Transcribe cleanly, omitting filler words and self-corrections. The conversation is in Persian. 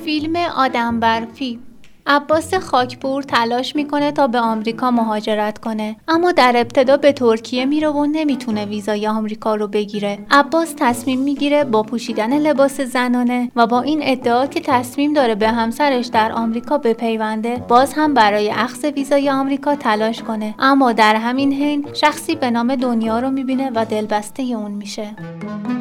فیلم آدم برفی. عباس خاکپور تلاش میکنه تا به آمریکا مهاجرت کنه، اما در ابتدا به ترکیه میره و نمیتونه ویزای آمریکا رو بگیره. عباس تصمیم میگیره با پوشیدن لباس زنانه و با این ادعا که تصمیم داره به همسرش در آمریکا بپیونده، باز هم برای اخذ ویزای آمریکا تلاش کنه، اما در همین حین شخصی به نام دنیا رو میبینه و دلبسته اون میشه.